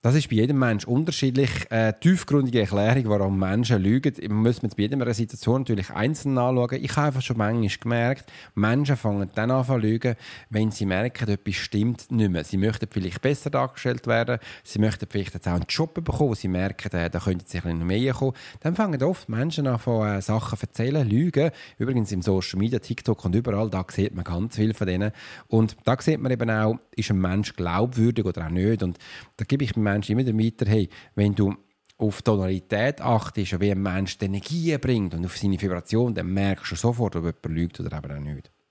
Das ist bei jedem Menschen unterschiedlich. Tiefgründige Erklärung, warum Menschen lügen, muss man bei jeder Situation natürlich einzeln anschauen. Ich habe einfach schon manchmal gemerkt, Menschen fangen dann an zu lügen, wenn sie merken, etwas stimmt nicht mehr. Sie möchten vielleicht besser dargestellt werden, sie möchten vielleicht jetzt auch einen Job bekommen, wo sie merken, da könnte sich noch mehr kommen. Dann fangen oft Menschen an, Sachen zu erzählen, lügen. Übrigens im Social Media, TikTok und überall, da sieht man ganz viel von denen. Und da sieht man eben auch, ist ein Mensch glaubwürdig oder auch nicht. Und da gebe ich Menschen immer weiter, hey, wenn du auf Tonalität achtest und wie ein Mensch die Energie bringt und auf seine Vibration, dann merkst du sofort, ob jemand lügt oder eben auch nicht.